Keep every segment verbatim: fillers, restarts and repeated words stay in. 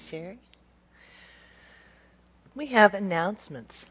Sherry. We have announcements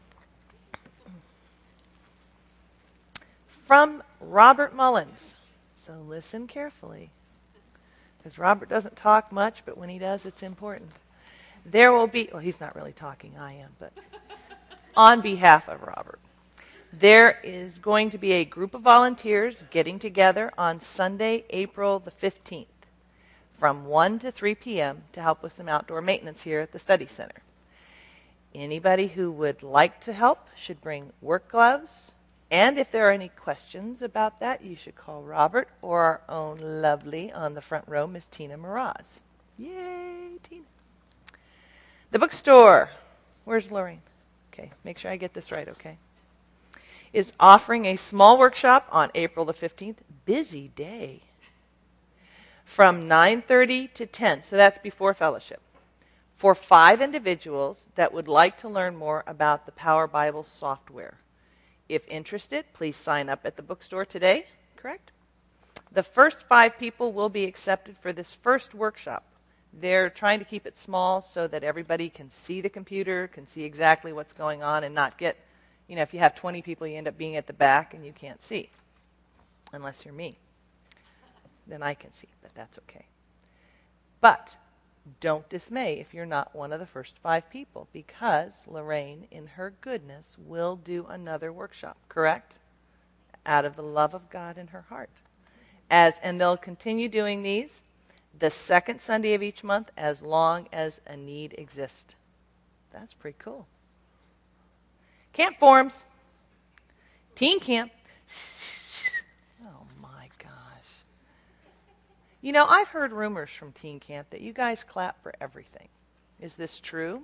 from Robert Mullins. So listen carefully, because Robert doesn't talk much, but when he does, it's important. There will be, well, he's not really talking, I am, but on behalf of Robert, there is going to be a group of volunteers getting together on Sunday, April the fifteenth, from one to three p.m. to help with some outdoor maintenance here at the study center. Anybody who would like to help should bring work gloves. And if there are any questions about that, you should call Robert or our own lovely on the front row, Miss Tina Mraz. Yay, Tina. The bookstore. Where's Lorraine? Okay, make sure I get this right, okay? Is offering a small workshop on April the fifteenth. Busy day. From nine thirty to ten, so that's before fellowship, for five individuals that would like to learn more about the Power Bible software. If interested, please sign up at the bookstore today, correct? The first five people will be accepted for this first workshop. They're trying to keep it small so that everybody can see the computer, can see exactly what's going on, and not get, you know, if you have twenty people, you end up being at the back and you can't see, unless you're me. Then I can see, but that's okay. But don't dismay if you're not one of the first five people, because Lorraine, in her goodness, will do another workshop, correct? Out of the love of God in her heart. As and they'll continue doing these the second Sunday of each month as long as a need exists. That's pretty cool. Camp forms. Teen camp. Oh my gosh. You know, I've heard rumors from teen camp that you guys clap for everything. Is this true?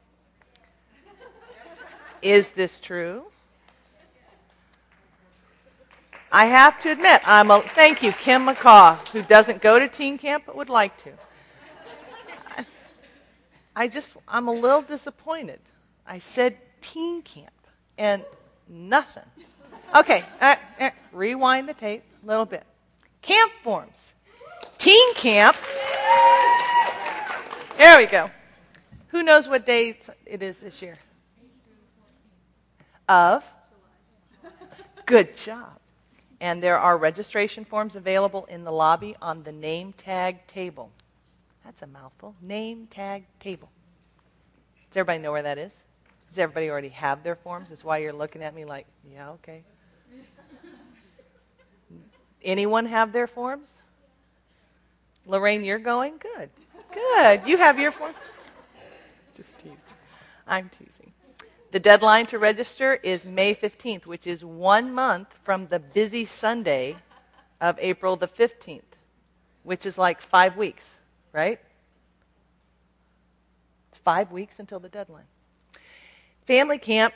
Is this true? I have to admit, I'm a, thank you, Kim McCaw, who doesn't go to teen camp but would like to. I, I just, I'm a little disappointed. I said teen camp and nothing. Okay, uh, uh, rewind the tape a little bit. Camp forms. Teen camp. There we go. Who knows what day it is this year? Of? Good job. And there are registration forms available in the lobby on the name tag table. That's a mouthful. Name tag table. Does everybody know where that is? Does everybody already have their forms? That's why you're looking at me like, yeah, okay. Anyone have their forms? Lorraine, you're going? Good. Good. You have your form? Just teasing. I'm teasing. The deadline to register is May fifteenth, which is one month from the busy Sunday of April the fifteenth, which is like five weeks, right? It's five weeks until the deadline. Family camp.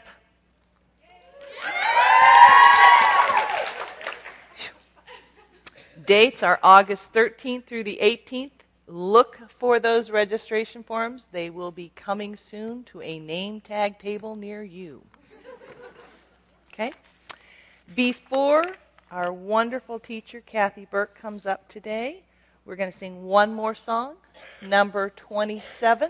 Dates are August thirteenth through the eighteenth. Look for those registration forms. They will be coming soon to a name tag table near you. Okay? Before our wonderful teacher, Kathy Burke, comes up today, we're going to sing one more song, number twenty-seven.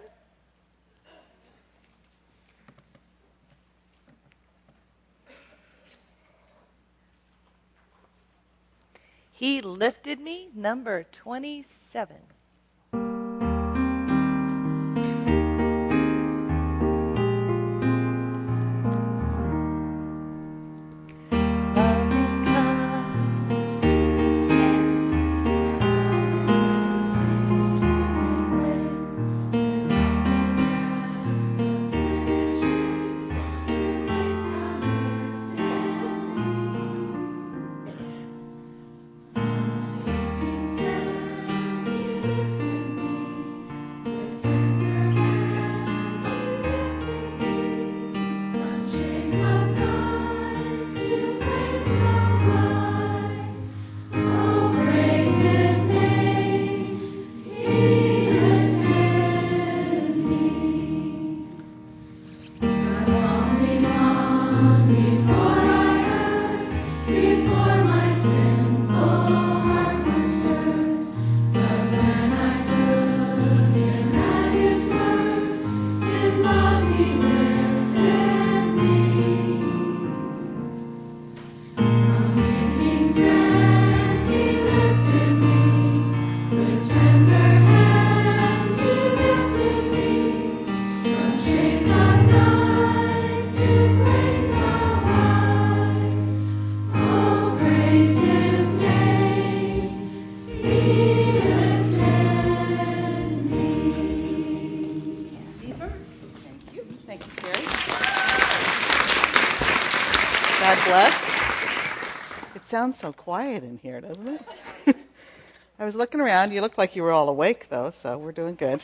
He Lifted Me, number twenty-seven. Thank you, Carrie. God bless. It sounds so quiet in here, doesn't it? I was looking around. You looked like you were all awake, though, so we're doing good.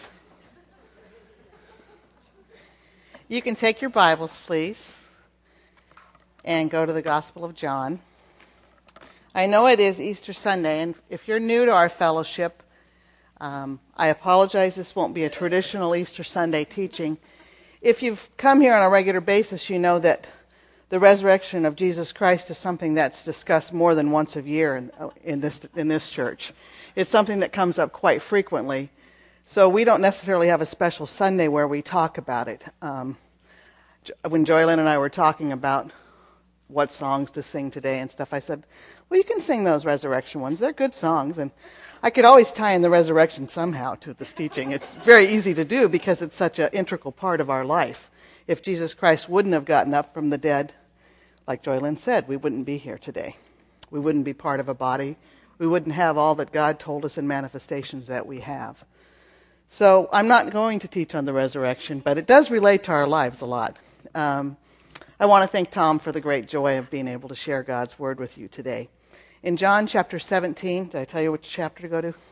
You can take your Bibles, please, and go to the Gospel of John. I know it is Easter Sunday, and if you're new to our fellowship, um, I apologize. This won't be a traditional Easter Sunday teaching. If you've come here on a regular basis, you know that the resurrection of Jesus Christ is something that's discussed more than once a year in, in this in this church. It's something that comes up quite frequently. So we don't necessarily have a special Sunday where we talk about it. Um, when Joylyn and I were talking about what songs to sing today and stuff, I said, well, you can sing those resurrection ones. They're good songs. And I could always tie in the resurrection somehow to this teaching. It's very easy to do because it's such an integral part of our life. If Jesus Christ wouldn't have gotten up from the dead, like Joylyn said, we wouldn't be here today. We wouldn't be part of a body. We wouldn't have all that God told us in manifestations that we have. So I'm not going to teach on the resurrection, but it does relate to our lives a lot. Um, I want to thank Tom for the great joy of being able to share God's word with you today. In John chapter seventeen, did I tell you which chapter to go to?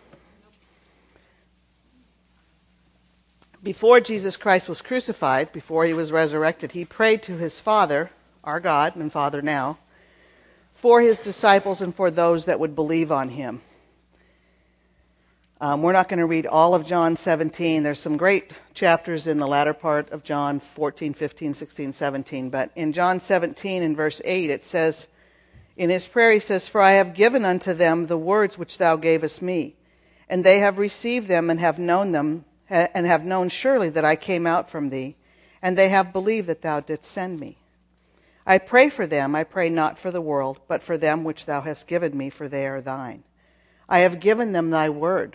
Before Jesus Christ was crucified, before he was resurrected, he prayed to his Father, our God and Father now, for his disciples and for those that would believe on him. Um, we're not going to read all of John seventeen. There's some great chapters in the latter part of John fourteen, fifteen, sixteen, seventeen. But in John seventeen, in verse eight, it says, in his prayer, he says, for I have given unto them the words which thou gavest me, and they have received them and have known them, and have known surely that I came out from thee, and they have believed that thou didst send me. I pray for them, I pray not for the world, but for them which thou hast given me, for they are thine. I have given them thy word.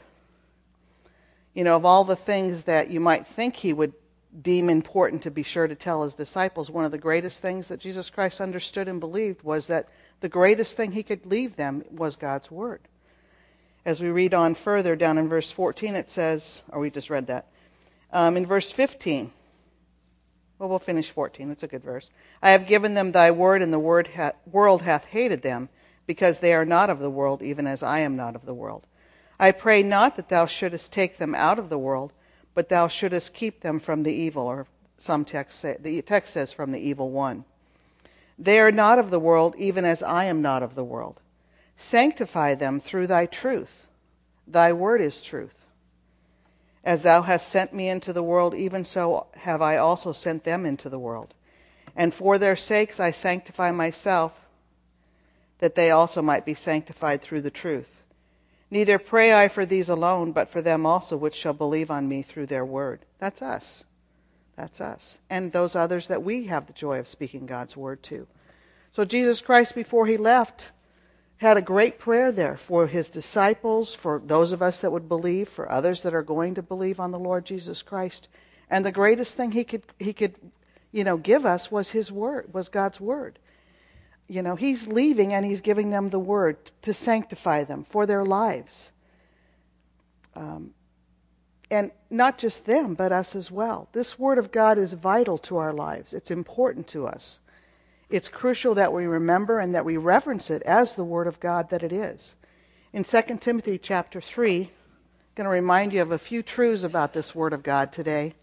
You know, of all the things that you might think he would deem important to be sure to tell his disciples, one of the greatest things that Jesus Christ understood and believed was that the greatest thing he could leave them was God's word. As we read on further, down in verse fourteen, it says, or we just read that, um, in verse fifteen, well, we'll finish fourteen. It's a good verse. I have given them thy word, and the word ha- world hath hated them, because they are not of the world, even as I am not of the world. I pray not that thou shouldest take them out of the world, but thou shouldest keep them from the evil, or some text say, the text says from the evil one. They are not of the world, even as I am not of the world. Sanctify them through thy truth. Thy word is truth. As thou hast sent me into the world, even so have I also sent them into the world. And for their sakes I sanctify myself, that they also might be sanctified through the truth. Neither pray I for these alone, but for them also which shall believe on me through their word. That's us. That's us. And those others that we have the joy of speaking God's word to. So Jesus Christ, before he left, had a great prayer there for his disciples, for those of us that would believe, for others that are going to believe on the Lord Jesus Christ. And the greatest thing he could he could, you know, give us was his word, was God's word. You know, he's leaving and he's giving them the word to sanctify them for their lives. Um, and not just them, but us as well. This word of God is vital to our lives. It's important to us. It's crucial that we remember and that we reverence it as the word of God that it is. In Second Timothy chapter three, I'm going to remind you of a few truths about this word of God today.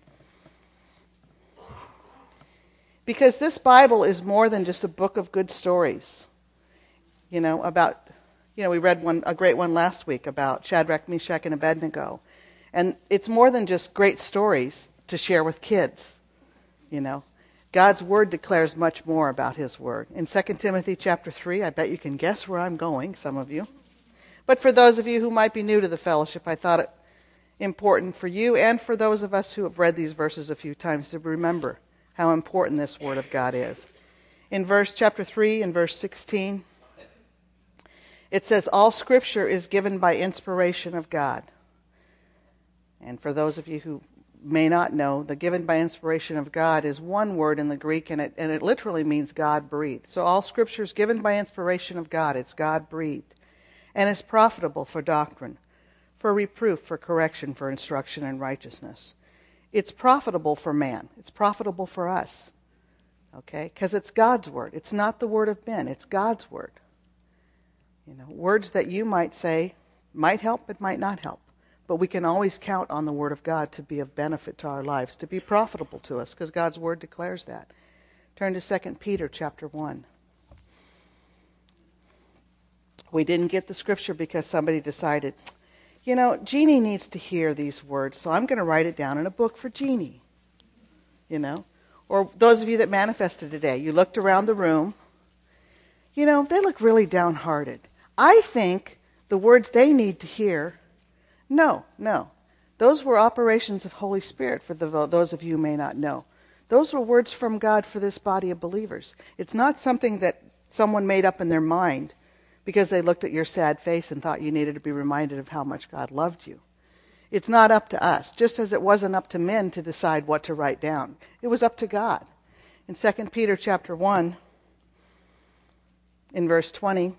Because this Bible is more than just a book of good stories. You know, about, you know, we read one, a great one last week about Shadrach, Meshach, and Abednego. And it's more than just great stories to share with kids, you know. God's word declares much more about his word. In Second Timothy chapter three, I bet you can guess where I'm going, some of you. But for those of you who might be new to the fellowship, I thought it important for you and for those of us who have read these verses a few times to remember how important this word of God is. In verse chapter three and verse sixteen, it says, all scripture is given by inspiration of God. And for those of you who may not know, the given by inspiration of God is one word in the Greek, and it, and it literally means God breathed. So all scripture is given by inspiration of God. It's God breathed. And is profitable for doctrine, for reproof, for correction, for instruction in righteousness, It's profitable for man. It's profitable for us. Okay? Because it's God's word. It's not the word of men. It's God's word. You know, words that you might say might help, it might not help. But we can always count on the word of God to be of benefit to our lives, to be profitable to us, because God's word declares that. Turn to Second Peter chapter one. We didn't get the scripture because somebody decided, you know, Jeannie needs to hear these words, so I'm going to write it down in a book for Jeannie. You know? Or those of you that manifested today, you looked around the room. You know, they look really downhearted. I think the words they need to hear, no, no. Those were operations of Holy Spirit for the, those of you who may not know. Those were words from God for this body of believers. It's not something that someone made up in their mind because they looked at your sad face and thought you needed to be reminded of how much God loved you. It's not up to us, just as it wasn't up to men to decide what to write down. It was up to God. In Second Peter chapter one, in verse twenty,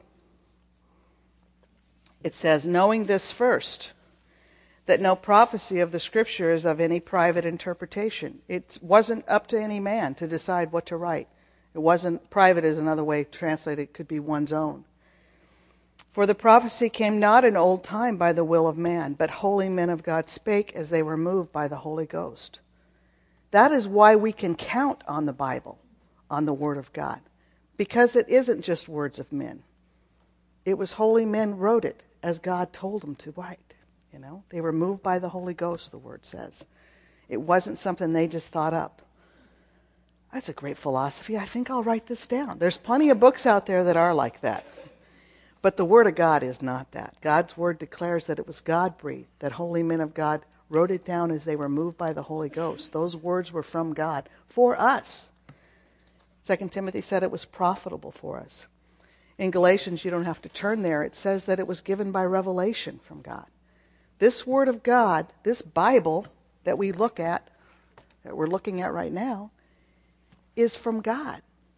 it says, knowing this first, that no prophecy of the Scripture is of any private interpretation. It wasn't up to any man to decide what to write. It wasn't, private is another way to translate it, could be one's own. For the prophecy came not in old time by the will of man, but holy men of God spake as they were moved by the Holy Ghost. That is why we can count on the Bible, on the Word of God, because it isn't just words of men. It was holy men wrote it as God told them to write. You know, they were moved by the Holy Ghost, the Word says. It wasn't something they just thought up. That's a great philosophy. I think I'll write this down. There's plenty of books out there that are like that. But the Word of God is not that. God's Word declares that it was God-breathed, that holy men of God wrote it down as they were moved by the Holy Ghost. Those words were from God for us. Second Timothy said it was profitable for us. In Galatians, you don't have to turn there. It says that it was given by revelation from God. This Word of God, this Bible that we look at, that we're looking at right now, is from God.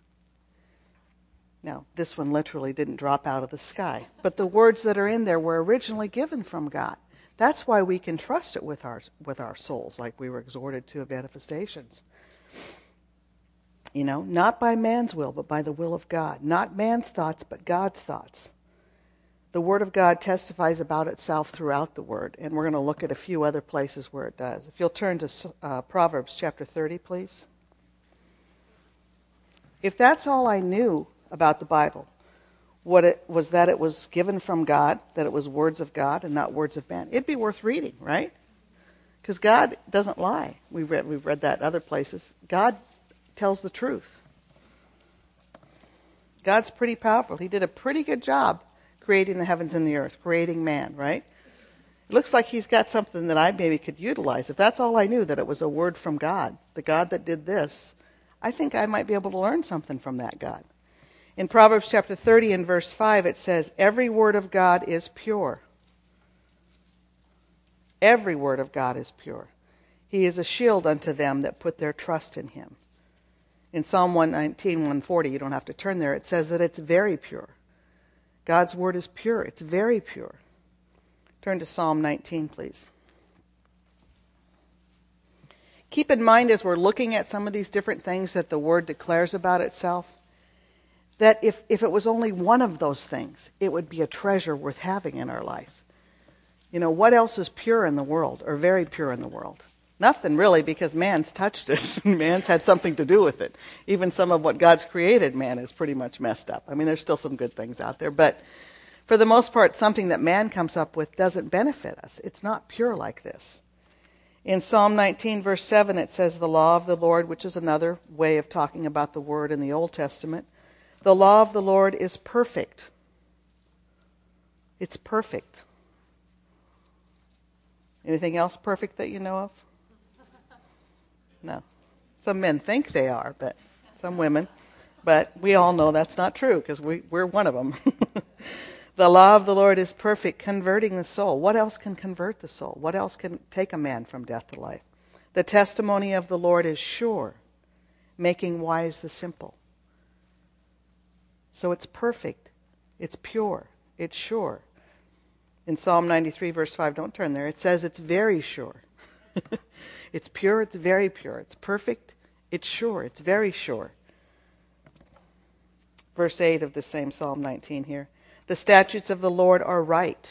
Now, this one literally didn't drop out of the sky, but the words that are in there were originally given from God. That's why we can trust it with our with our souls, like we were exhorted to in manifestations. You know, not by man's will, but by the will of God. Not man's thoughts, but God's thoughts. The Word of God testifies about itself throughout the Word, and we're going to look at a few other places where it does. If you'll turn to uh, Proverbs chapter thirty, please. If that's all I knew about the Bible, what it was that it was given from God, that it was words of God and not words of man, it'd be worth reading, right? Because God doesn't lie. We've read, we've read that in other places. God tells the truth. God's pretty powerful. He did a pretty good job creating the heavens and the earth, creating man, right? It looks like he's got something that I maybe could utilize. If that's all I knew, that it was a word from God, the God that did this, I think I might be able to learn something from that God. In Proverbs chapter thirty and verse five, it says, every word of God is pure. Every word of God is pure. He is a shield unto them that put their trust in him. In Psalm one nineteen, one forty, you don't have to turn there, it says that it's very pure. God's word is pure. It's very pure. Turn to Psalm nineteen, please. Keep in mind as we're looking at some of these different things that the word declares about itself, that if, if it was only one of those things, it would be a treasure worth having in our life. You know, what else is pure in the world, or very pure in the world? Nothing really, because man's touched it. Man's had something to do with it. Even some of what God's created, man, is pretty much messed up. I mean, there's still some good things out there, but for the most part, something that man comes up with doesn't benefit us. It's not pure like this. In Psalm nineteen, verse seven, it says, the law of the Lord, which is another way of talking about the word in the Old Testament, the law of the Lord is perfect. It's perfect. Anything else perfect that you know of? No. Some men think they are, but some women. But we all know that's not true because we, we're one of them. The law of the Lord is perfect, converting the soul. What else can convert the soul? What else can take a man from death to life? The testimony of the Lord is sure, making wise the simple. So it's perfect. It's pure. It's sure. In Psalm ninety-three, verse five, don't turn there, it says it's very sure. It's pure, it's very pure. It's perfect, it's sure, it's very sure. Verse eight of the same Psalm nineteen here. The statutes of the Lord are right,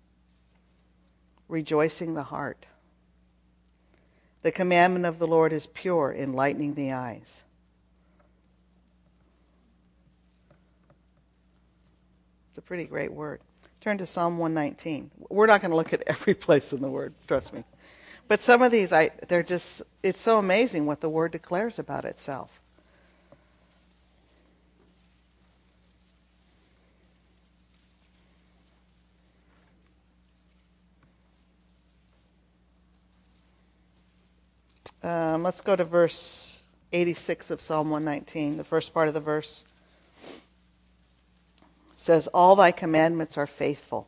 rejoicing the heart. The commandment of the Lord is pure, enlightening the eyes. It's a pretty great word. Turn to Psalm one nineteen. We're not going to look at every place in the word, trust me. But some of these, I, they're just, it's so amazing what the word declares about itself. Um, let's go to verse eighty-six of Psalm one nineteen, the first part of the verse. It says, all thy commandments are faithful.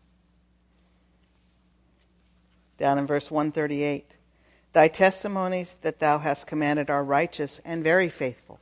Down in verse one thirty-eight, thy testimonies that thou hast commanded are righteous and very faithful.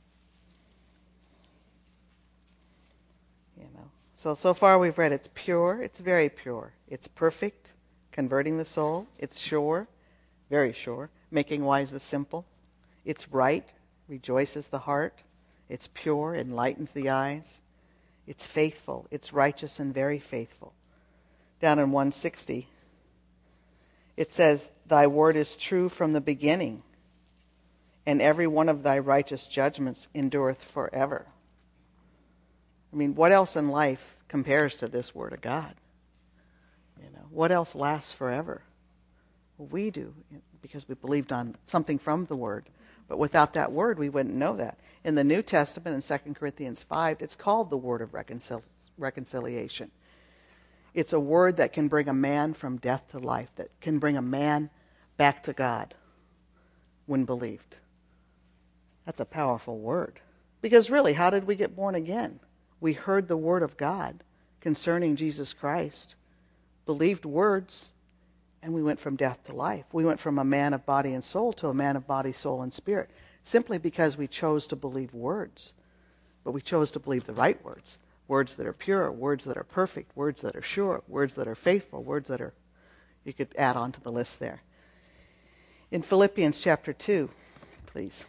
You know, so, so far we've read it's pure, it's very pure. It's perfect, converting the soul. It's sure, very sure, making wise the simple. It's right, rejoices the heart. It's pure, enlightens the eyes. It's faithful, it's righteous and very faithful. Down in one sixty, it says, thy word is true from the beginning, and every one of thy righteous judgments endureth forever. I mean, what else in life compares to this word of God? You know, what else lasts forever? Well, we do, because we believed on something from the word. But without that word, we wouldn't know that. In the New Testament, in Second Corinthians five, it's called the word of reconcil- reconciliation. It's a word that can bring a man from death to life, that can bring a man back to God when believed. That's a powerful word. Because really, how did we get born again? We heard the word of God concerning Jesus Christ, believed words, and we went from death to life. We went from a man of body and soul to a man of body, soul, and spirit, simply because we chose to believe words. But we chose to believe the right words. Words that are pure, words that are perfect, words that are sure, words that are faithful, words that are, you could add on to the list there. In Philippians chapter two, please.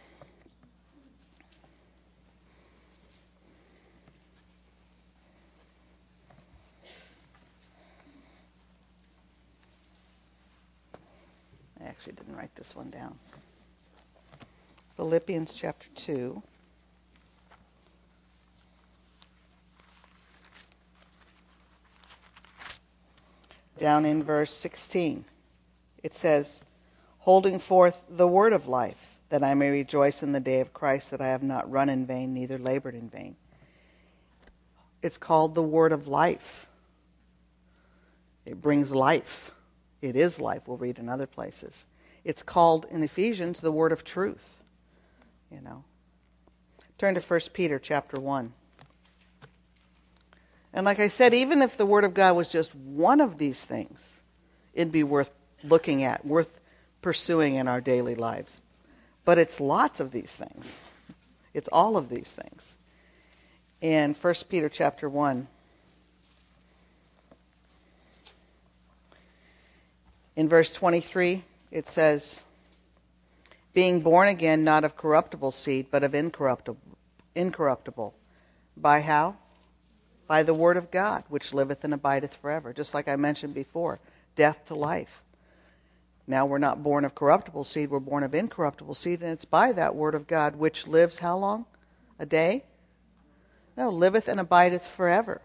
I actually didn't write this one down. Philippians chapter two. Down in verse sixteen, it says, holding forth the word of life, that I may rejoice in the day of Christ, that I have not run in vain, neither labored in vain. It's called the word of life. It brings life. It is life. We'll read in other places. It's called in Ephesians the word of truth. You know. Turn to First Peter chapter one. And like I said, even if the word of God was just one of these things, it'd be worth looking at, worth pursuing in our daily lives. But it's lots of these things. It's all of these things. In First Peter chapter one, in verse twenty-three, it says, being born again, not of corruptible seed, but of incorruptible, incorruptible. By how? By the word of God, which liveth and abideth forever. Just like I mentioned before, death to life. Now we're not born of corruptible seed, we're born of incorruptible seed, and it's by that word of God, which lives how long? A day? No, liveth and abideth forever.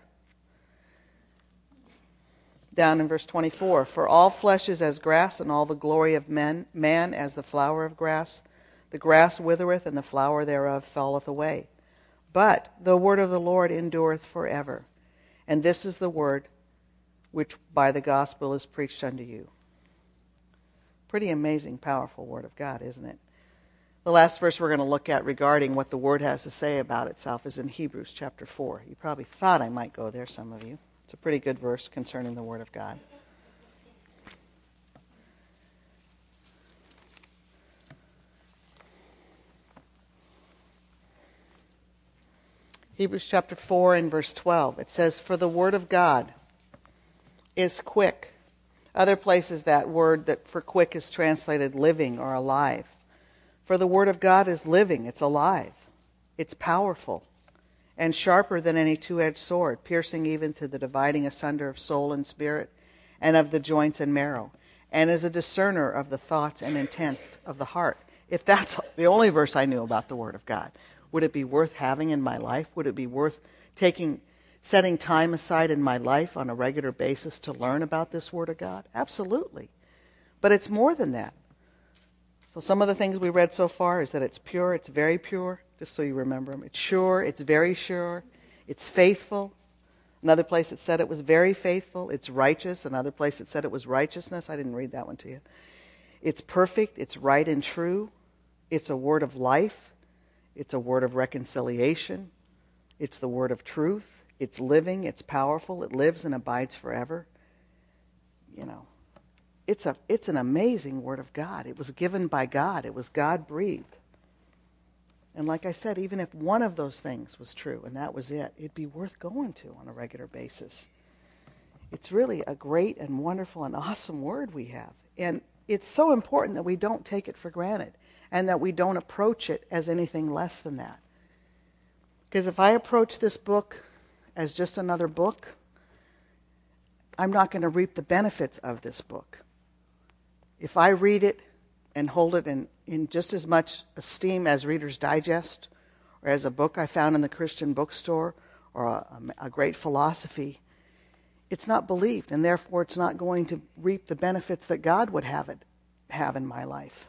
Down in verse twenty-four, for all flesh is as grass, and all the glory of men, man as the flower of grass. The grass withereth, and the flower thereof falleth away. But the word of the Lord endureth forever. And this is the word which by the gospel is preached unto you. Pretty amazing, powerful word of God, isn't it? The last verse we're going to look at regarding what the word has to say about itself is in Hebrews chapter four. You probably thought I might go there, some of you. It's a pretty good verse concerning the word of God. Hebrews chapter four and verse twelve. It says, for the word of God is quick, Other places that word that for quick is translated living or alive. For the word of God is living, it's alive, it's powerful, and sharper than any two-edged sword, piercing even to the dividing asunder of soul and spirit, and of the joints and marrow, and is a discerner of the thoughts and intents of the heart. If that's the only verse I knew about the Word of God, would it be worth having in my life? Would it be worth taking, setting time aside in my life on a regular basis to learn about this Word of God? Absolutely. But it's more than that. So some of the things we read so far is that it's pure, it's very pure, just so you remember them. It's sure, it's very sure, it's faithful. Another place it said it was very faithful, it's righteous. Another place it said it was righteousness. I didn't read that one to you. It's perfect, it's right and true. It's a word of life. It's a word of reconciliation. It's the word of truth. It's living, it's powerful, it lives and abides forever. You know, it's a it's an amazing word of God. It was given by God. It was God-breathed. And like I said, even if one of those things was true and that was it, it'd be worth going to on a regular basis. It's really a great and wonderful and awesome word we have. And it's so important that we don't take it for granted and that we don't approach it as anything less than that. Because if I approach this book as just another book, I'm not going to reap the benefits of this book. If I read it and hold it in, in just as much esteem as Reader's Digest or as a book I found in the Christian bookstore or a, a great philosophy, it's not believed, and therefore it's not going to reap the benefits that God would have it have in my life.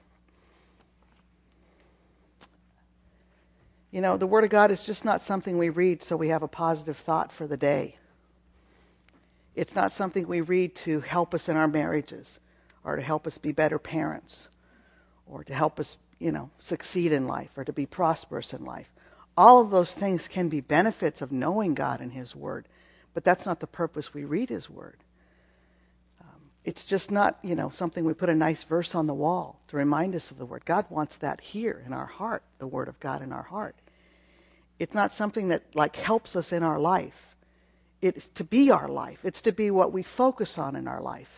You know, the Word of God is just not something we read so we have a positive thought for the day. It's not something we read to help us in our marriages or to help us be better parents or to help us, you know, succeed in life or to be prosperous in life. All of those things can be benefits of knowing God and His Word, but that's not the purpose we read His Word. Um, it's just not, you know, something we put a nice verse on the wall to remind us of the Word. God wants that here in our heart, the Word of God in our heart. It's not something that, like, helps us in our life. It's to be our life. It's to be what we focus on in our life.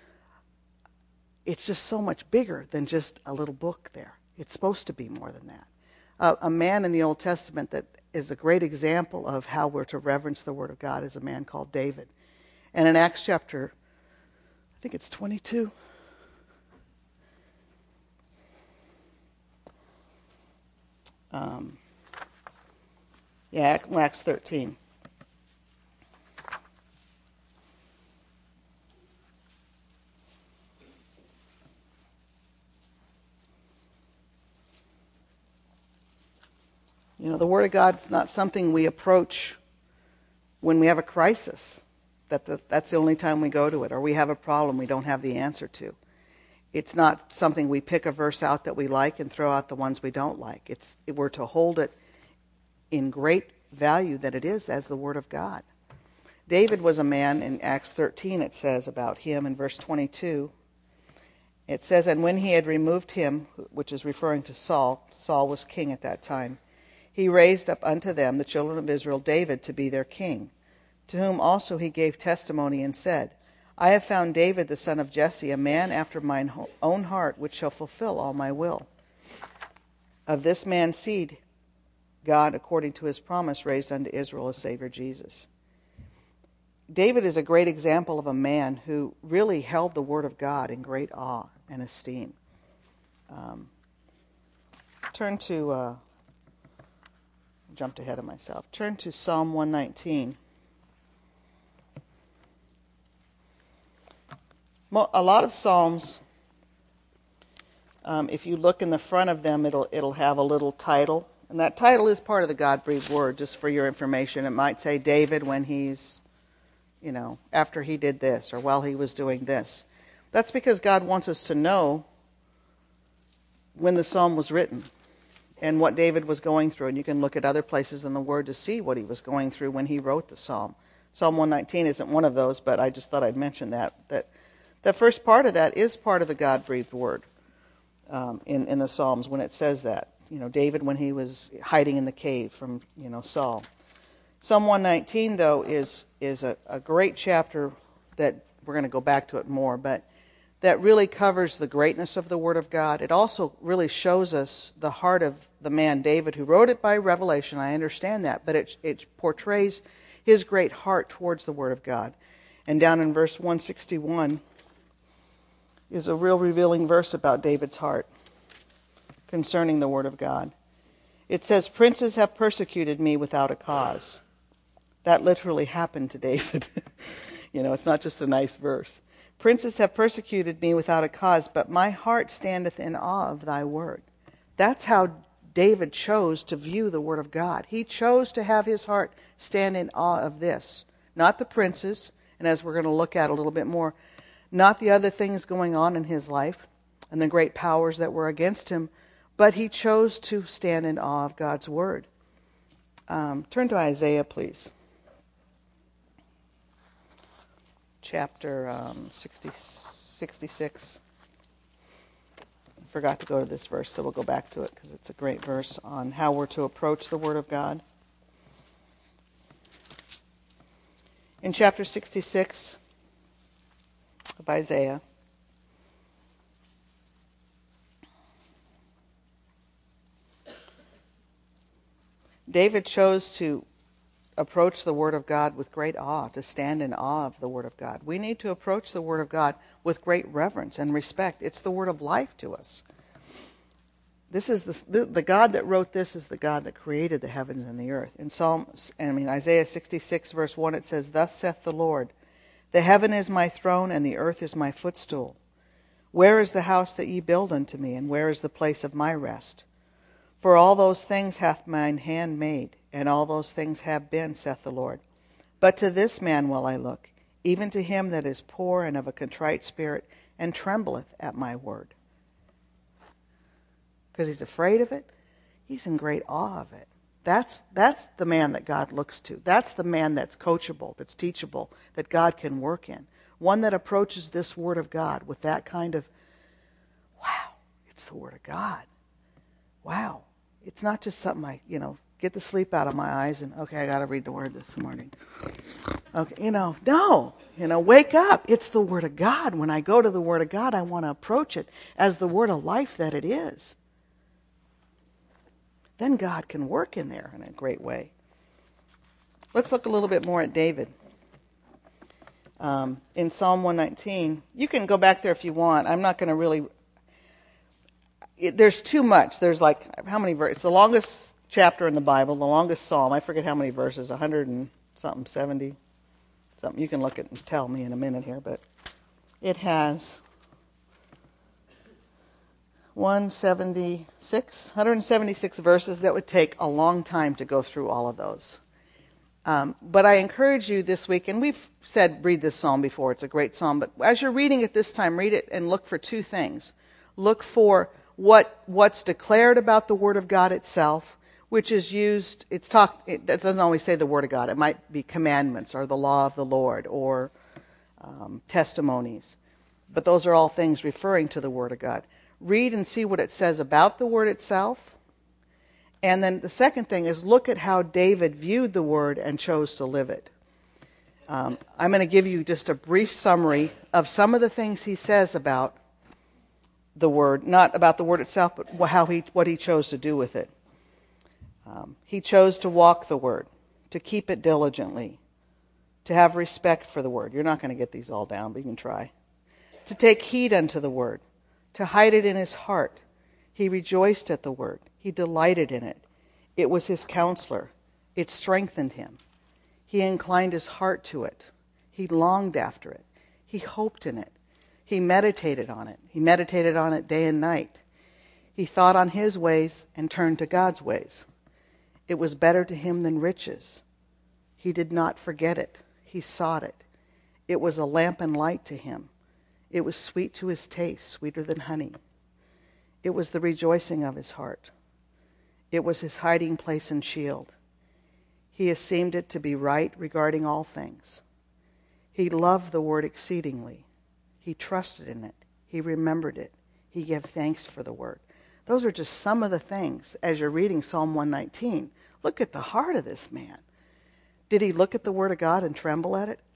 It's just so much bigger than just a little book there. It's supposed to be more than that. Uh, a man in the Old Testament that is a great example of how we're to reverence the Word of God is a man called David. And in Acts chapter, I think it's twenty-two. Um, yeah, Acts thirteen. You know, the Word of God is not something we approach when we have a crisis. That the, that's the only time we go to it, or we have a problem we don't have the answer to. It's not something we pick a verse out that we like and throw out the ones we don't like. It's we're to hold it in great value that it is as the Word of God. David was a man, in Acts thirteen it says about him in verse twenty-two. It says, and when he had removed him, which is referring to Saul, Saul was king at that time, he raised up unto them, the children of Israel, David to be their king, to whom also he gave testimony and said, I have found David the son of Jesse, a man after mine own heart, which shall fulfill all my will. Of this man's seed, God, according to His promise, raised unto Israel a Savior, Jesus. David is a great example of a man who really held the Word of God in great awe and esteem. Um, turn to... Uh, jumped ahead of myself. Turn to Psalm one nineteen. A lot of Psalms, um, if you look in the front of them, it'll it'll have a little title. And that title is part of the God-breathed word, just for your information. It might say David when he's, you know, after he did this, or while he was doing this. That's because God wants us to know when the psalm was written and what David was going through. And you can look at other places in the Word to see what he was going through when he wrote the psalm. Psalm one nineteen isn't one of those, but I just thought I'd mention that. That the first part of that is part of the God-breathed Word um, in, in the Psalms when it says that. You know, David when he was hiding in the cave from, you know, Saul. Psalm one nineteen, though, is, is a, a great chapter that we're going to go back to it more, but that really covers the greatness of the Word of God. It also really shows us the heart of the man David, who wrote it by revelation. I understand that, but it, it portrays his great heart towards the Word of God. And down in verse one sixty-one is a real revealing verse about David's heart concerning the Word of God. It says, "Princes have persecuted me without a cause." That literally happened to David. You know, it's not just a nice verse. "Princes have persecuted me without a cause, but my heart standeth in awe of thy word." That's how David chose to view the Word of God. He chose to have his heart stand in awe of this. Not the princes, and as we're going to look at a little bit more, not the other things going on in his life and the great powers that were against him, but he chose to stand in awe of God's Word. Um, turn to Isaiah, please. Chapter um, sixty, sixty-six. I forgot to go to this verse, so we'll go back to it because it's a great verse on how we're to approach the Word of God. In chapter sixty-six of Isaiah, David chose to approach the Word of God with great awe, to stand in awe of the Word of God. We need to approach the Word of God with great reverence and respect. It's the Word of life to us. This is the, the God that wrote this is the God that created the heavens and the earth. In Psalm, I mean Isaiah sixty-six verse one, it says, "Thus saith the Lord, the heaven is my throne, and the earth is my footstool. Where is the house that ye build unto me, and where is the place of my rest? For all those things hath mine hand made, and all those things have been, saith the Lord. But to this man will I look, even to him that is poor and of a contrite spirit, and trembleth at my word." Because he's afraid of it, he's in great awe of it. That's, that's the man that God looks to. That's the man that's coachable, that's teachable, that God can work in. One that approaches this Word of God with that kind of, wow, it's the Word of God. Wow. It's not just something I, you know, get the sleep out of my eyes and, okay, I got to read the Word this morning. Okay, you know, no. You know, wake up. It's the Word of God. When I go to the Word of God, I want to approach it as the Word of life that it is. Then God can work in there in a great way. Let's look a little bit more at David. Um, in Psalm one nineteen, you can go back there if you want. I'm not going to really... It, there's too much. There's like, how many verses? It's the longest chapter in the Bible, the longest psalm. I forget how many verses, one hundred and something, seventy. Something. You can look at and tell me in a minute here, but it has one hundred seventy-six, one hundred seventy-six verses. That would take a long time to go through all of those. Um, but I encourage you this week, and we've said read this psalm before. It's a great psalm. But as you're reading it this time, read it and look for two things. Look for what what's declared about the Word of God itself, which is used, it's talked, it doesn't always say the Word of God. It might be commandments or the law of the Lord or um, testimonies. But those are all things referring to the Word of God. Read and see what it says about the Word itself. And then the second thing is look at how David viewed the Word and chose to live it. Um, I'm going to give you just a brief summary of some of the things he says about the Word, not about the Word itself, but how he, what he chose to do with it. Um, he chose to walk the Word, to keep it diligently, to have respect for the Word. You're not going to get these all down, but you can try. To take heed unto the Word, to hide it in his heart. He rejoiced at the Word. He delighted in it. It was his counselor. It strengthened him. He inclined his heart to it. He longed after it. He hoped in it. He meditated on it. He meditated on it day and night. He thought on his ways and turned to God's ways. It was better to him than riches. He did not forget it. He sought it. It was a lamp and light to him. It was sweet to his taste, sweeter than honey. It was the rejoicing of his heart. It was his hiding place and shield. He esteemed it to be right regarding all things. He loved the Word exceedingly. He trusted in it. He remembered it. He gave thanks for the Word. Those are just some of the things as you're reading Psalm one nineteen. Look at the heart of this man. Did he look at the Word of God and tremble at it?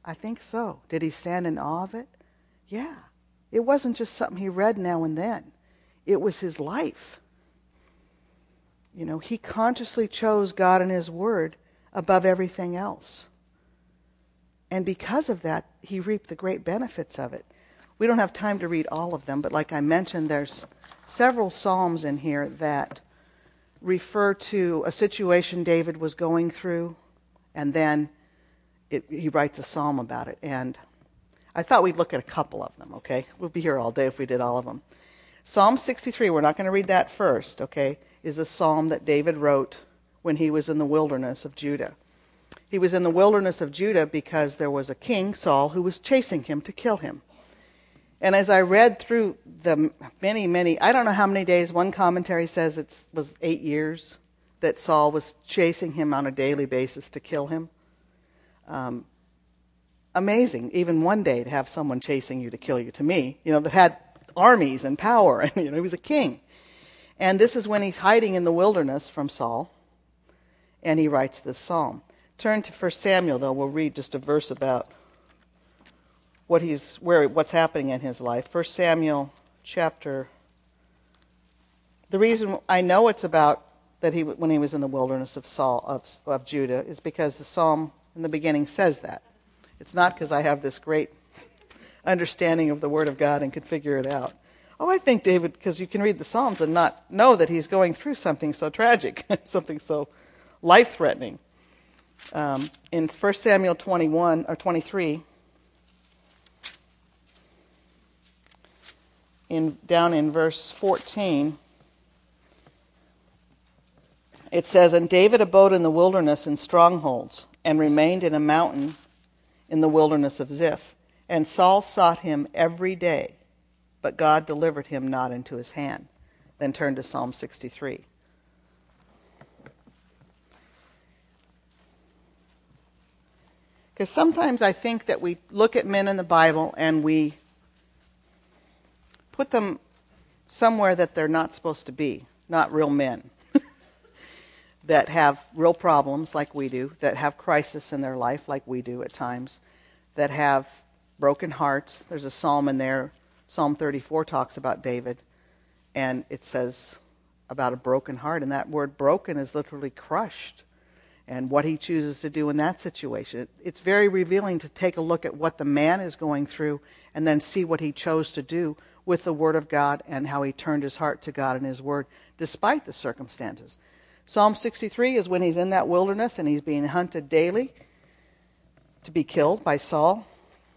I think so. Did he stand in awe of it? Yeah. It wasn't just something he read now and then. It was his life. You know, he consciously chose God and his word above everything else. And because of that, he reaped the great benefits of it. We don't have time to read all of them, but like I mentioned, there's several Psalms in here that refer to a situation David was going through, and then it, he writes a psalm about it. And I thought we'd look at a couple of them, okay? We'll be here all day if we did all of them. Psalm sixty-three, we're not going to read that first, okay, is a psalm that David wrote when he was in the wilderness of Judah. He was in the wilderness of Judah because there was a king, Saul, who was chasing him to kill him. And as I read through the many, many, I don't know how many days, one commentary says it was eight years that Saul was chasing him on a daily basis to kill him. Um, amazing, even one day to have someone chasing you to kill you, to me, you know, that had armies and power, and you know, he was a king. And this is when he's hiding in the wilderness from Saul, and he writes this psalm. Turn to First Samuel, though. We'll read just a verse about what he's, where, what's happening in his life. First Samuel chapter. The reason I know it's about that he, when he was in the wilderness of Saul of, of Judah, is because the psalm in the beginning says that. It's not because I have this great understanding of the Word of God and can figure it out. Oh, I think David, because you can read the Psalms and not know that he's going through something so tragic, something so life-threatening. Um, in First Samuel twenty-one or twenty-three, in down in verse fourteen, it says, "And David abode in the wilderness in strongholds, and remained in a mountain in the wilderness of Ziph. And Saul sought him every day, but God delivered him not into his hand." Then turn to Psalm sixty-three. Because sometimes I think that we look at men in the Bible and we put them somewhere that they're not supposed to be, not real men, that have real problems like we do, that have crisis in their life like we do at times, that have broken hearts. There's a psalm in there, Psalm thirty-four talks about David, and it says about a broken heart, and that word broken is literally crushed. And what he chooses to do in that situation. It's very revealing to take a look at what the man is going through and then see what he chose to do with the Word of God and how he turned his heart to God and his Word despite the circumstances. Psalm sixty-three is when he's in that wilderness and he's being hunted daily to be killed by Saul.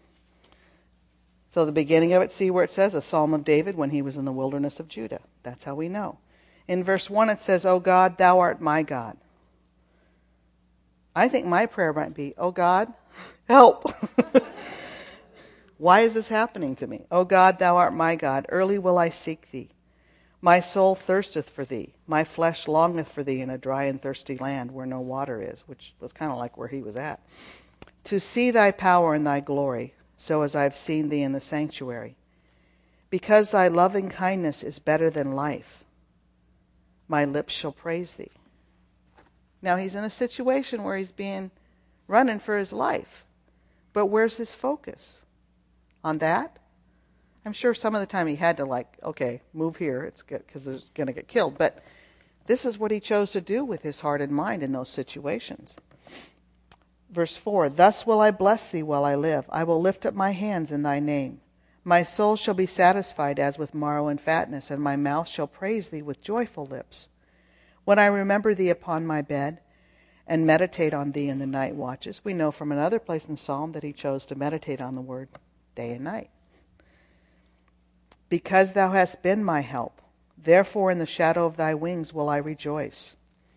So the beginning of it, see where it says, a psalm of David when he was in the wilderness of Judah. That's how we know. In verse one it says, "O God, thou art my God." I think my prayer might be, "Oh God, help." Why is this happening to me? "O God, thou art my God. Early will I seek thee. My soul thirsteth for thee. My flesh longeth for thee in a dry and thirsty land where no water is," which was kind of like where he was at. "To see thy power and thy glory, so as I have seen thee in the sanctuary. Because thy loving kindness is better than life, my lips shall praise thee." Now he's in a situation where he's being running for his life. But where's his focus? On that? I'm sure some of the time he had to like, okay, move here, it's good because there's going to get killed. But this is what he chose to do with his heart and mind in those situations. Verse four, "Thus will I bless thee while I live. I will lift up my hands in thy name. My soul shall be satisfied as with marrow and fatness, and my mouth shall praise thee with joyful lips. When I remember thee upon my bed and meditate on thee in the night watches." We know from another place in Psalm that he chose to meditate on the word day and night. "Because thou hast been my help, therefore in the shadow of thy wings will I rejoice.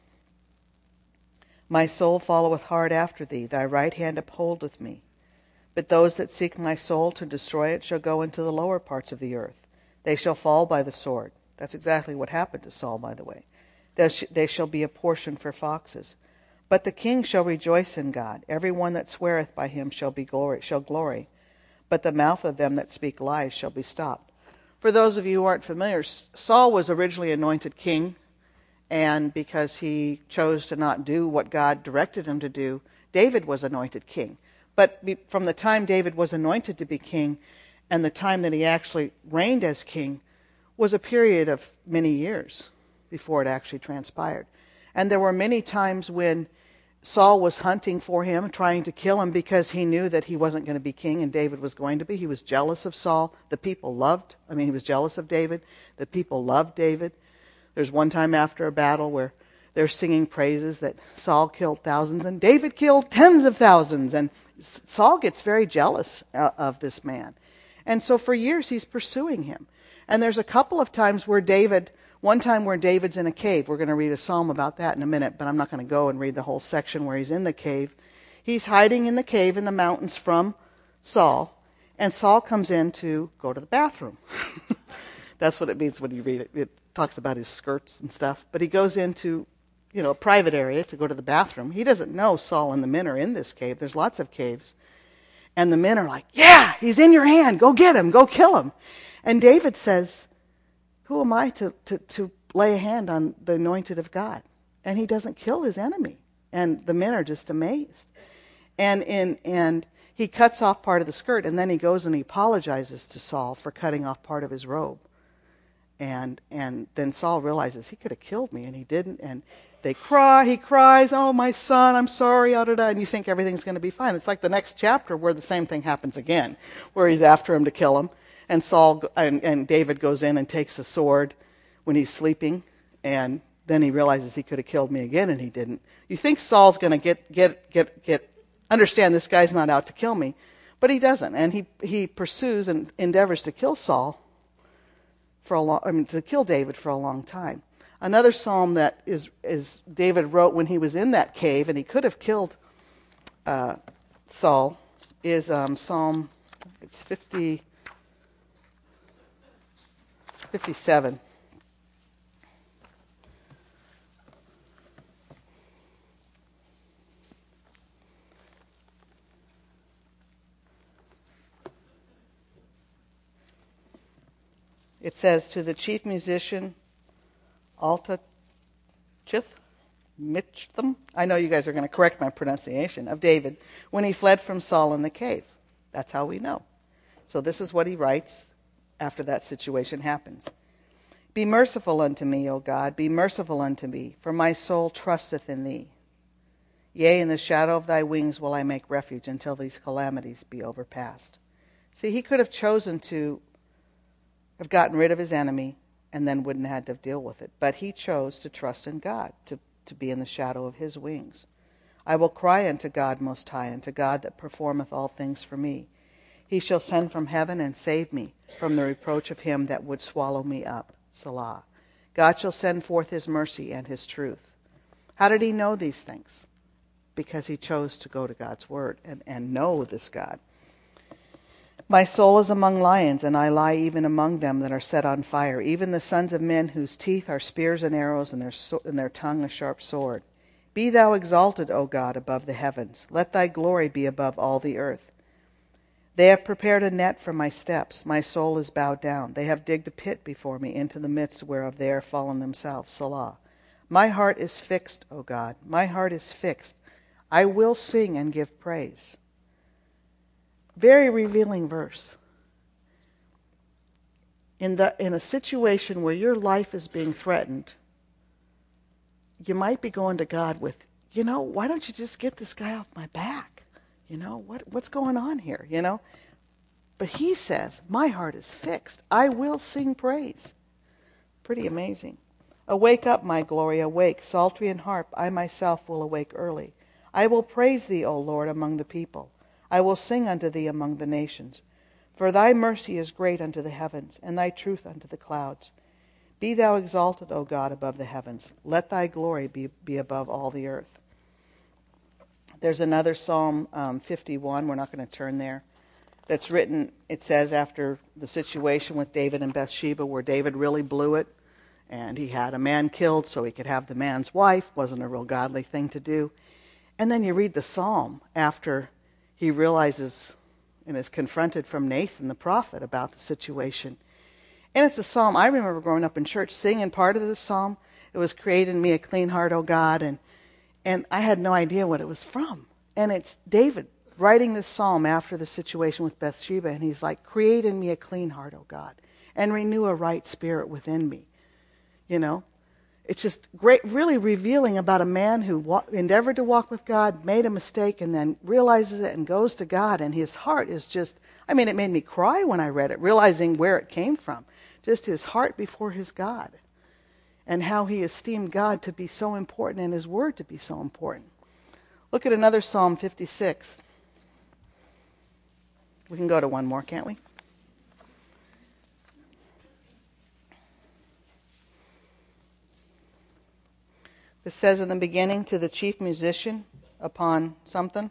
My soul followeth hard after thee, thy right hand upholdeth me. But those that seek my soul to destroy it shall go into the lower parts of the earth. They shall fall by the sword." That's exactly what happened to Saul, by the way. "They shall be a portion for foxes. But the king shall rejoice in God. Every one that sweareth by him shall be glory, shall glory. But the mouth of them that speak lies shall be stopped." For those of you who aren't familiar, Saul was originally anointed king, and because he chose to not do what God directed him to do, David was anointed king. But be, from the time David was anointed to be king and the time that he actually reigned as king was a period of many years before it actually transpired. And there were many times when Saul was hunting for him, trying to kill him because he knew that he wasn't going to be king and David was going to be. He was jealous of Saul. The people loved, I mean, he was jealous of David. The people loved David. There's one time after a battle where they're singing praises that Saul killed thousands and David killed tens of thousands. And Saul gets very jealous of this man. And so for years he's pursuing him. And there's a couple of times where David... One time where David's in a cave. We're going to read a psalm about that in a minute, but I'm not going to go and read the whole section where he's in the cave. He's hiding in the cave in the mountains from Saul, and Saul comes in to go to the bathroom. That's what it means when you read it. It talks about his skirts and stuff. But he goes into, you know, a private area to go to the bathroom. He doesn't know Saul and the men are in this cave. There's lots of caves. And the men are like, yeah, he's in your hand. Go get him. Go kill him. And David says, who am I to, to, to lay a hand on the anointed of God? And he doesn't kill his enemy. And the men are just amazed. And in and he cuts off part of the skirt, and then he goes and he apologizes to Saul for cutting off part of his robe. And and then Saul realizes he could have killed me, and he didn't. And they cry, he cries, oh, my son, I'm sorry, da, da, da. And you think everything's going to be fine. It's like the next chapter where the same thing happens again, where he's after him to kill him. And Saul and, and David goes in and takes the sword when he's sleeping, and then he realizes he could have killed me again, and he didn't. You think Saul's going to get get get get understand this guy's not out to kill me, but he doesn't, and he he pursues and endeavors to kill Saul for a long, I mean, to kill David for a long time. Another psalm that is is David wrote when he was in that cave, and he could have killed uh, Saul, is um, Psalm. It's fifty. fifty-seven. It says, to the chief musician, Altachith, Mitchtham, I know you guys are going to correct my pronunciation, of David, when he fled from Saul in the cave. That's how we know. So this is what he writes after that situation happens. Be merciful unto me, O God, be merciful unto me, for my soul trusteth in thee. Yea, in the shadow of thy wings will I make refuge until these calamities be overpast. See, he could have chosen to have gotten rid of his enemy and then wouldn't have had to deal with it. But he chose to trust in God, to, to be in the shadow of his wings. I will cry unto God Most High, unto God that performeth all things for me. He shall send from heaven and save me from the reproach of him that would swallow me up. Selah. God shall send forth his mercy and his truth. How did he know these things? Because he chose to go to God's word and, and know this God. My soul is among lions, and I lie even among them that are set on fire, even the sons of men whose teeth are spears and arrows, and their, so- and their tongue a sharp sword. Be thou exalted, O God, above the heavens. Let thy glory be above all the earth. They have prepared a net for my steps. My soul is bowed down. They have digged a pit before me, into the midst whereof they are fallen themselves. Selah. My heart is fixed, O God. My heart is fixed. I will sing and give praise. Very revealing verse. In the in a situation where your life is being threatened, you might be going to God with, you know, why don't you just get this guy off my back? You know, what what's going on here, you know? But he says, my heart is fixed. I will sing praise. Pretty amazing. Awake up, my glory, awake. Psaltery and harp, I myself will awake early. I will praise thee, O Lord, among the people. I will sing unto thee among the nations. For thy mercy is great unto the heavens, and thy truth unto the clouds. Be thou exalted, O God, above the heavens. Let thy glory be, be above all the earth. There's another Psalm um, fifty-one, we're not going to turn there, that's written, it says, after the situation with David and Bathsheba, where David really blew it, and he had a man killed so he could have the man's wife. Wasn't a real godly thing to do. And then you read the Psalm after he realizes and is confronted from Nathan the prophet about the situation. And it's a psalm. I remember growing up in church singing part of the psalm. It was, create in me a clean heart, O God, and And I had no idea what it was from. And it's David writing this psalm after the situation with Bathsheba, and he's like, create in me a clean heart, O God, and renew a right spirit within me. You know? It's just great, really revealing about a man who wa- endeavored to walk with God, made a mistake, and then realizes it and goes to God, and his heart is just, I mean, it made me cry when I read it, realizing where it came from. Just his heart before his God, and how he esteemed God to be so important and his word to be so important. Look at another Psalm fifty-six. We can go to one more, can't we? It says in the beginning, to the chief musician upon something.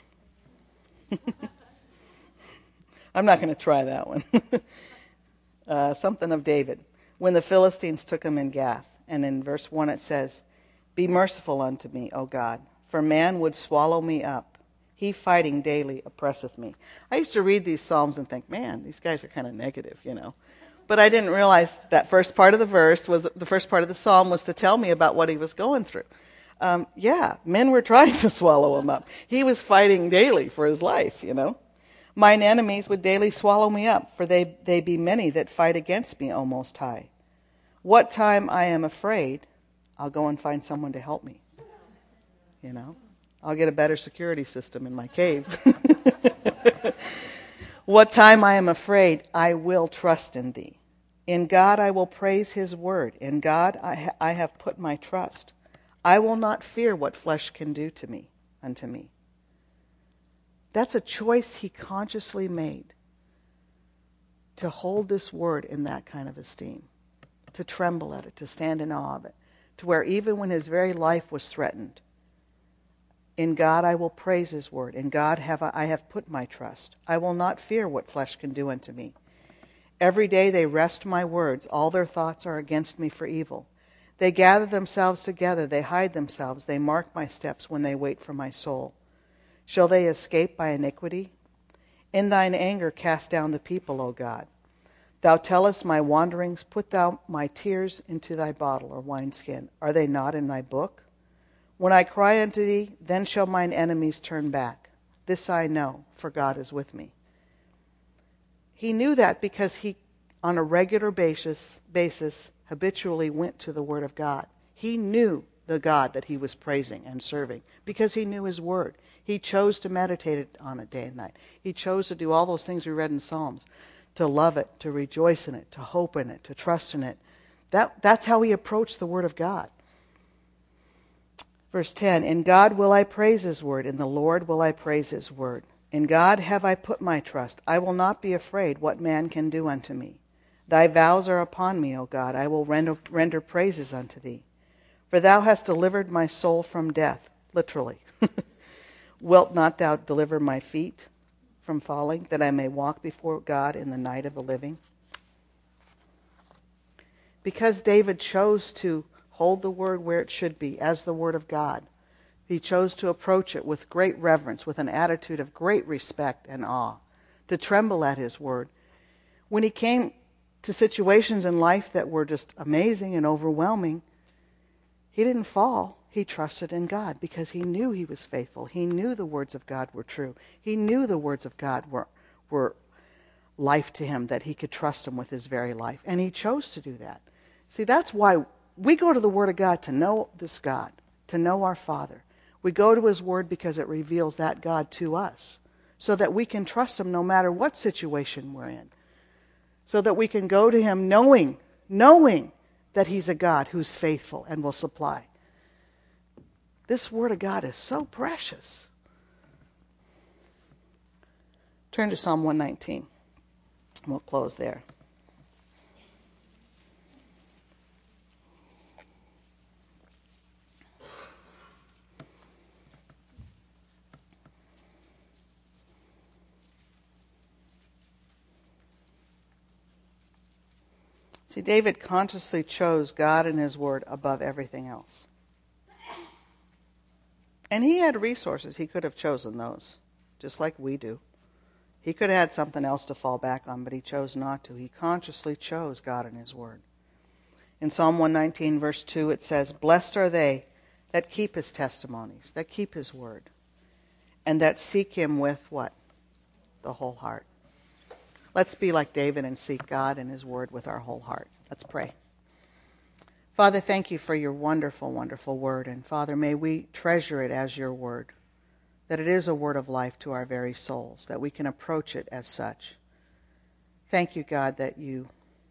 I'm not going to try that one. uh, something of David. When the Philistines took him in Gath. And in verse one it says, be merciful unto me, O God, for man would swallow me up. He fighting daily oppresseth me. I used to read these Psalms and think, man, these guys are kind of negative, you know. But I didn't realize that first part of the verse was, the first part of the Psalm was to tell me about what he was going through. Um, yeah, men were trying to swallow him up. He was fighting daily for his life, you know. Mine enemies would daily swallow me up, for they, they be many that fight against me, O Most High. What time I am afraid, I'll go and find someone to help me. You know, I'll get a better security system in my cave. What time I am afraid, I will trust in thee. In God I will praise his word. In God I, ha- I have put my trust. I will not fear what flesh can do to me, unto me. That's a choice he consciously made, to hold this word in that kind of esteem, to tremble at it, to stand in awe of it, to where even when his very life was threatened, in God I will praise his word. In God have I, I have put my trust. I will not fear what flesh can do unto me. Every day they wrest my words. All their thoughts are against me for evil. They gather themselves together. They hide themselves. They mark my steps when they wait for my soul. Shall they escape by iniquity? In thine anger cast down the people, O God. Thou tellest my wanderings. Put thou my tears into thy bottle or wineskin. Are they not in thy book? When I cry unto thee, then shall mine enemies turn back. This I know, for God is with me. He knew that because he, on a regular basis, basis, habitually went to the Word of God. He knew the God that he was praising and serving because he knew his Word. He chose to meditate on it day and night. He chose to do all those things we read in Psalms, to love it, to rejoice in it, to hope in it, to trust in it. That, that's how he approached the Word of God. Verse ten, in God will I praise his word, in the Lord will I praise his word. In God have I put my trust. I will not be afraid what man can do unto me. Thy vows are upon me, O God. I will render, render praises unto thee. For thou hast delivered my soul from death, literally. Wilt not thou deliver my feet from falling, that I may walk before God in the night of the living? Because David chose to hold the word where it should be, as the word of God. He chose to approach it with great reverence, with an attitude of great respect and awe, to tremble at his word. When he came to situations in life that were just amazing and overwhelming, he didn't fall. He trusted in God because he knew he was faithful. He knew the words of God were true. He knew the words of God were, were life to him, that he could trust him with his very life. And he chose to do that. See, that's why we go to the Word of God to know this God, to know our Father. We go to his Word because it reveals that God to us, so that we can trust him no matter what situation we're in. So that we can go to him knowing, knowing that he's a God who's faithful and will supply. This Word of God is so precious. Turn to Psalm one nineteen. We'll close there. See, David consciously chose God and his word above everything else. And he had resources. He could have chosen those, just like we do. He could have had something else to fall back on, but he chose not to. He consciously chose God and his word. In Psalm one nineteen, verse two, it says, blessed are they that keep his testimonies, that keep his word. and that seek him with what? The whole heart. Let's be like David and seek God and his word with our whole heart. Let's pray. Father, thank you for your wonderful, wonderful word. And Father, may we treasure it as your word, that it is a word of life to our very souls, that we can approach it as such. Thank you, God, that you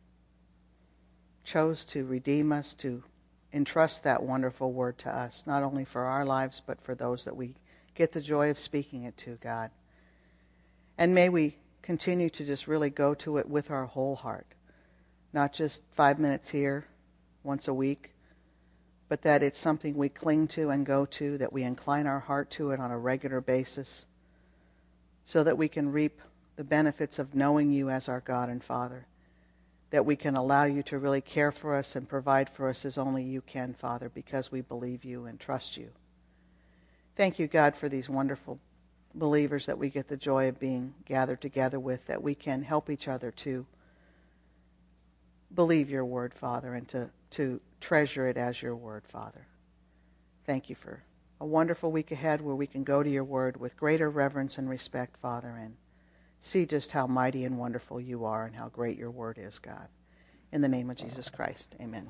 chose to redeem us, to entrust that wonderful word to us, not only for our lives, but for those that we get the joy of speaking it to, God. And may we continue to just really go to it with our whole heart, not just five minutes here, once a week, but that it's something we cling to and go to, that we incline our heart to it on a regular basis, so that we can reap the benefits of knowing you as our God and Father, that we can allow you to really care for us and provide for us as only you can, Father, because we believe you and trust you. Thank you, God, for these wonderful believers that we get the joy of being gathered together with, that we can help each other to believe your word, Father, and to, to treasure it as your word, Father. Thank you for a wonderful week ahead where we can go to your word with greater reverence and respect, Father, and see just how mighty and wonderful you are and how great your word is, God. In the name of Jesus Christ, amen.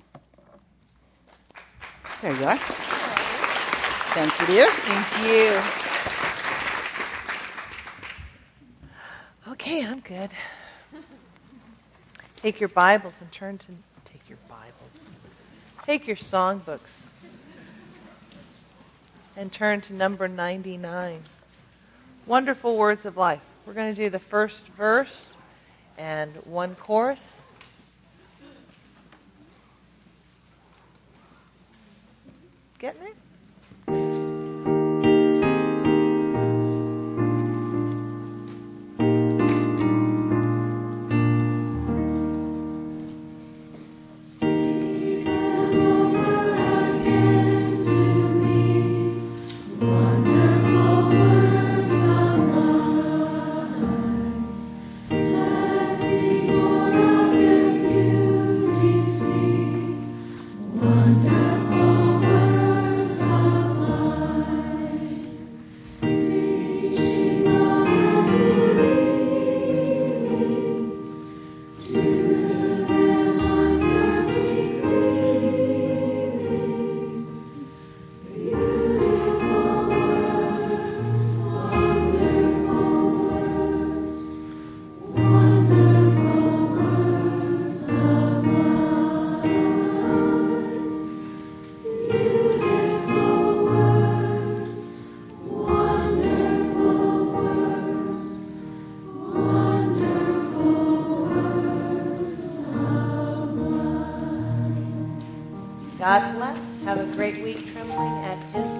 There you are. Thank you, dear. Thank you. Okay, I'm good. Take your Bibles and turn to... Take your Bibles. Take your songbooks and turn to number ninety-nine. Wonderful Words of Life. We're going to do the first verse and one chorus. Getting there? God bless. Have a great week trembling at his